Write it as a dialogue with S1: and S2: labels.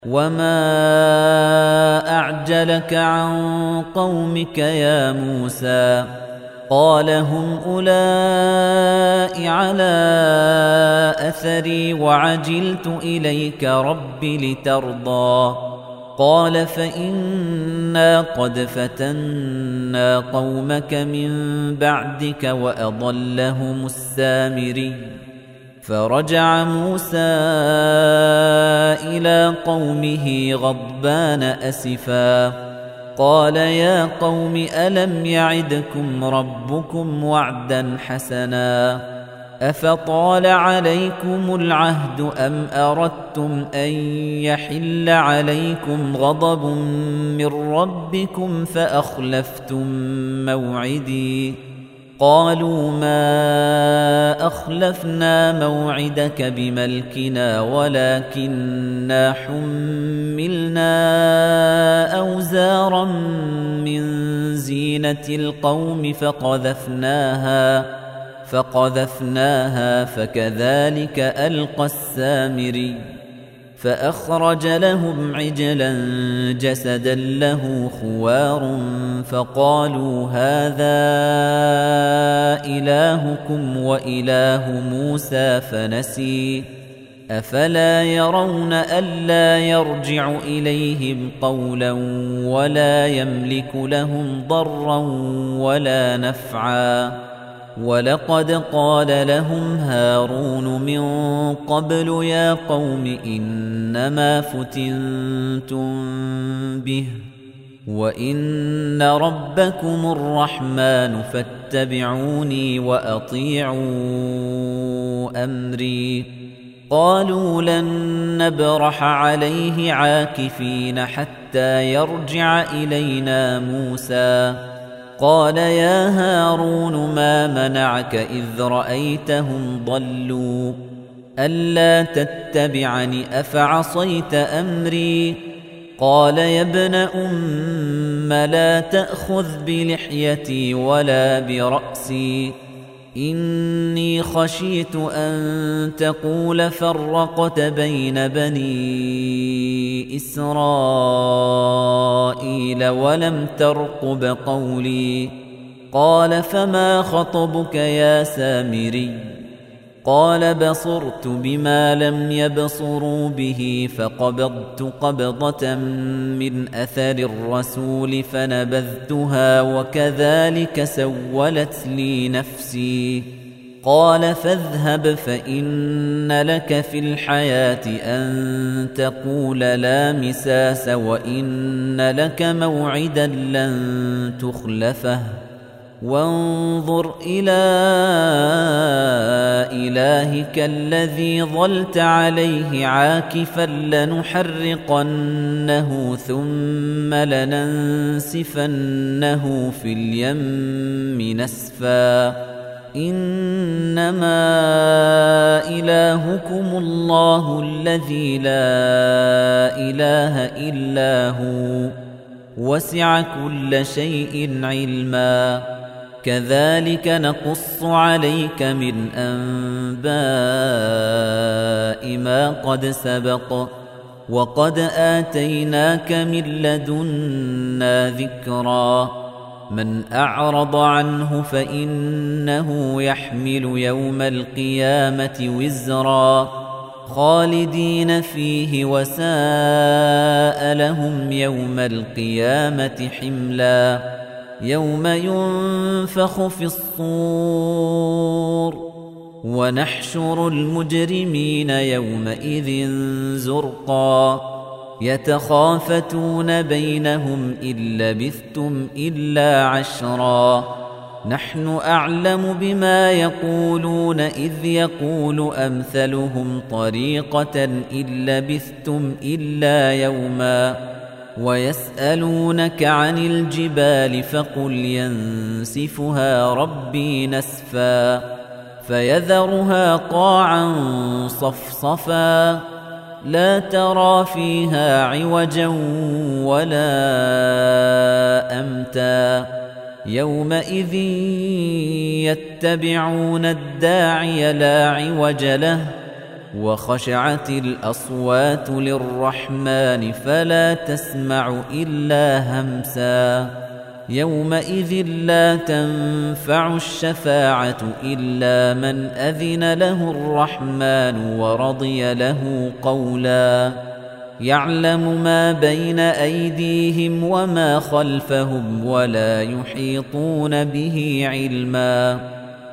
S1: وَمَا أَعْجَلَكَ عَن قَوْمِكَ يَا مُوسَىٰ قَالَ هُمْ أُولَاءِ عَلَىٰ أَثَرِي وَعَجِلْتُ إِلَيْكَ رَبِّ لِتَرْضَىٰ قَالَ فَإِنَّا قَدْ فَتَنَّا قَوْمَكَ مِن بَعْدِكَ وَأَضَلَّهُمُ السَّامِرِيُّ فَرَجَعَ مُوسَىٰ إِلَىٰ قَوْمِهِ غَضْبَانَ أَسِفًا قَالَ يَا قَوْمِ أَلَمْ يَعِدْكُمْ رَبُّكُمْ وَعْدًا حَسَنًا أَفَطَالَ عَلَيْكُمُ الْعَهْدُ أَمْ أَرَدتُّمْ أَن يَحِلَّ عَلَيْكُمْ غَضَبٌ مِّن رَّبِّكُمْ فَأَخْلَفْتُم مَّوْعِدِي قالوا ما أخلفنا موعدك بملكنا ولكننا حملنا أوزارا من زينة القوم فقذفناها فكذلك ألقى السامري فأخرج لهم عجلا جسدا له خوار فقالوا هذا إلهكم وإله موسى فنسي أفلا يرون ألا يرجع إليهم قولا ولا يملك لهم ضرا ولا نفعا وَلَقَدْ قَالَ لَهُمْ هَارُونُ مِن قَبْلُ يَا قَوْمِ إِنَّمَا فُتِنتُم بِهِ وَإِنَّ رَبَّكُمُ الرَّحْمَنُ فَاتَّبِعُونِي وَأَطِيعُوا أَمْرِي قَالُوا لَن نَّبْرَحَ عَلَيْهِ عَاكِفِينَ حَتَّىٰ يَرْجِعَ إِلَيْنَا مُوسَىٰ قال يا هارون ما منعك إذ رأيتهم ضلوا ألا تتبعني أفعصيت أمري قال يا ابن أم لا تأخذ بلحيتي ولا برأسي إني خشيت أن تقول فرقت بين بني إسرائيل ولم ترقب قولي قال فما خطبك يا سامري قال بصرت بما لم يبصروا به فقبضت قبضة من أثر الرسول فنبذتها وكذلك سولت لي نفسي قال فاذهب فإن لك في الحياة أن تقول لا مساس وإن لك موعدا لن تخلفه وانظر إلى إلهك الذي ظلت عليه عاكفا لنحرقنه ثم لننسفنه في اليم نسفا إنما إلهكم الله الذي لا إله إلا هو وسع كل شيء علما كذلك نقص عليك من أنباء ما قد سبق وقد آتيناك من لدنا ذكرا من أعرض عنه فإنه يحمل يوم القيامة وزرا خالدين فيه وساء لهم يوم القيامة حملا يوم ينفخ في الصور ونحشر المجرمين يومئذ زرقا يتخافتون بينهم إن لبثتم إلا عشرا نحن أعلم بما يقولون إذ يقول أمثلهم طريقة إن لبثتم إلا يوما ويسألونك عن الجبال فقل ينسفها ربي نسفا فيذرها قاعا صفصفا لا ترى فيها عوجا ولا أمتا يومئذ يتبعون الداعي لا عوج له وخشعت الأصوات للرحمن فلا تسمع إلا همسا يومئذ لا تنفع الشفاعة إلا من أذن له الرحمن ورضي له قولا يعلم ما بين أيديهم وما خلفهم ولا يحيطون به علما